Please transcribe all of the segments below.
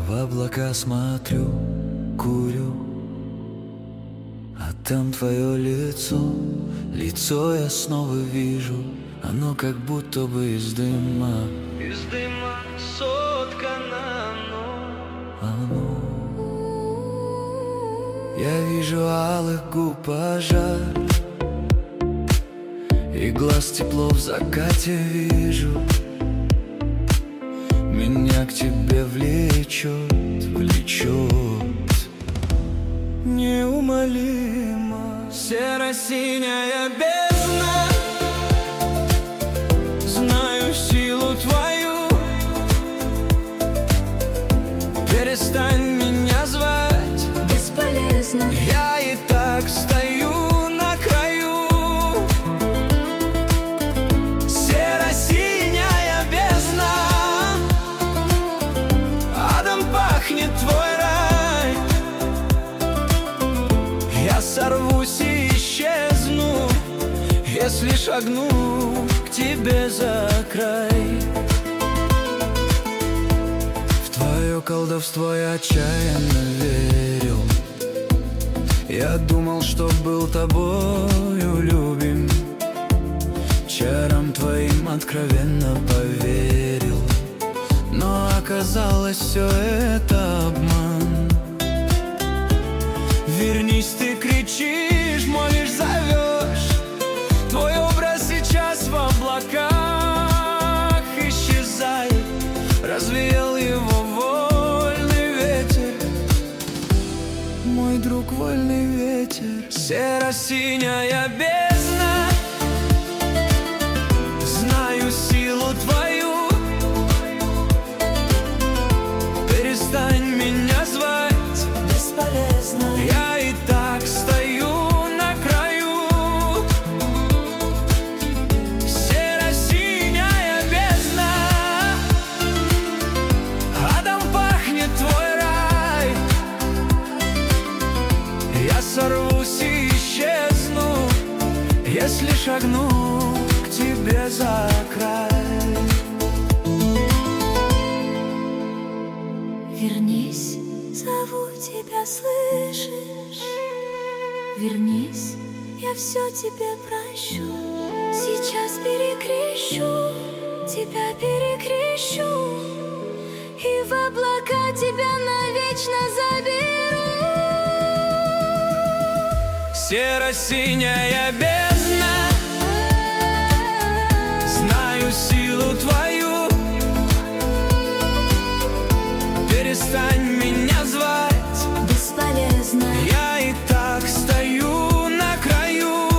В облака смотрю, курю, а там твое лицо. Лицо я снова вижу, оно как будто бы из дыма. Из дыма соткано оно. Я вижу алых губ пожар, и глаз тепло в закате вижу. Меня к тебе влечет, влечет неумолимо. Серо-синяя бездна, знаю силу твою. Перестань меня звать, бесполезно. я и так стою на краю. Серо-синяя бездна, адом пахнет твой рай. Я сорвусь и исчезну, если шагну к тебе за край. В твое колдовство я отчаянно верил. Я думал, что был тобою любим, чарам твоим откровенно поверил. Но оказалось, все это обман. Вернись, ты кричишь, молишь, зовешь. Твой образ сейчас в облаках исчезает. Развеял его вольный ветер, Мой друг, вольный ветер. серо-синяя бездна, знаю силу твою. Перестань меня звать, Бесполезно. я и так стою на краю. Серо-синяя бездна, адом пахнет твой рай. Я сорвусь и исчезну, если шагну к тебе за край. Вернись, зову тебя, слышишь? Вернись, я все тебе прощу. Сейчас перекрещу, тебя перекрещу, и в облака тебя навечно заберу. Серо-синяя бездна, знаю силу твою. Перестань меня звать, Бесполезно. я и так стою на краю.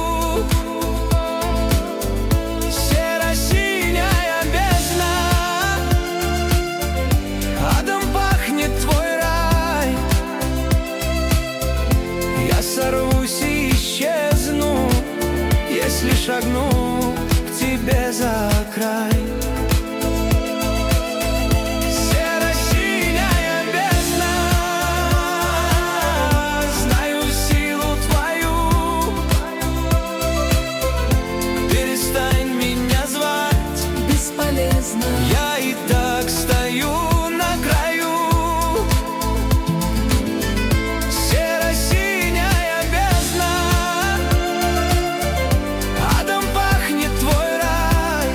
Серо-синяя бездна, адом пахнет твой рай. Я сорвусь и исчезну, если шагну к тебе за край. Серо-синяя бездна, знаю силу твою. Перестань меня звать, Бесполезно. я и так стою на краю. Серо-синяя бездна, адом пахнет твой рай.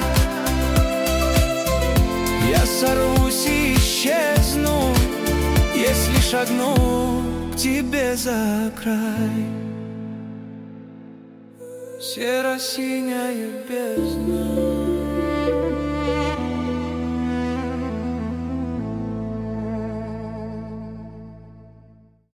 Я сорвусь и исчезну, если шагну к тебе за край. Серо-синяя бездна.